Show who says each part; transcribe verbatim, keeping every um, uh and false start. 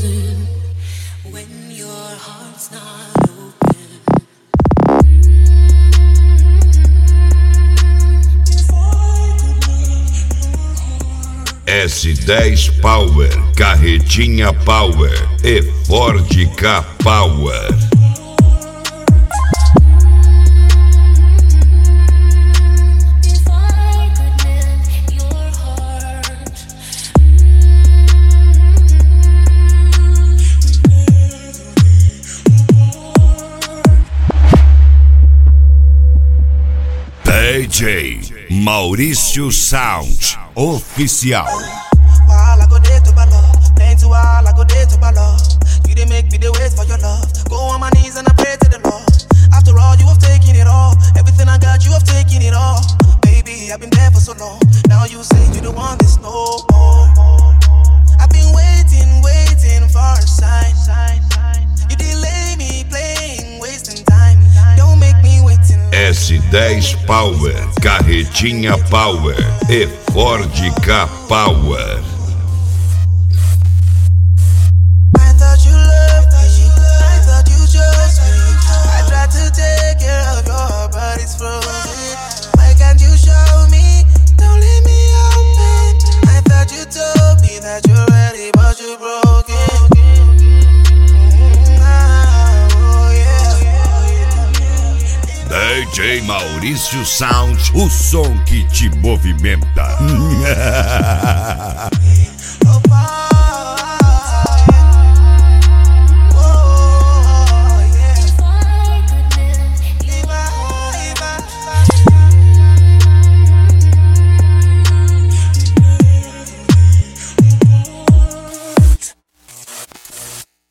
Speaker 1: frozen when your heart's not open.
Speaker 2: S dez Power, Carretinha Power e Ford Ka Power. D J Maurício Sound Oficial.
Speaker 3: While I go there to my love, playing to while I go there to my love. You didn't make me the wait for your love. Go on my knees and I pray to the Lord. After all, you have taken it all. Everything I got, you have taken it all. Baby, I've been there for so long. Now you say you don't want this no more. I've been waiting, waiting for a sign. You delay me playing, wasting time. Don't make me waiting.
Speaker 2: S dez Power, Carretinha Power e Ford Ka Power.
Speaker 3: I thought you loved me, I thought you chose me. I tried to take care of your heart, but it's frozen. Why can't you show me? Don't leave me open. I thought you told me that you're ready, but you're broken.
Speaker 2: D J Maurício Sound, o som que te movimenta.
Speaker 3: Oh,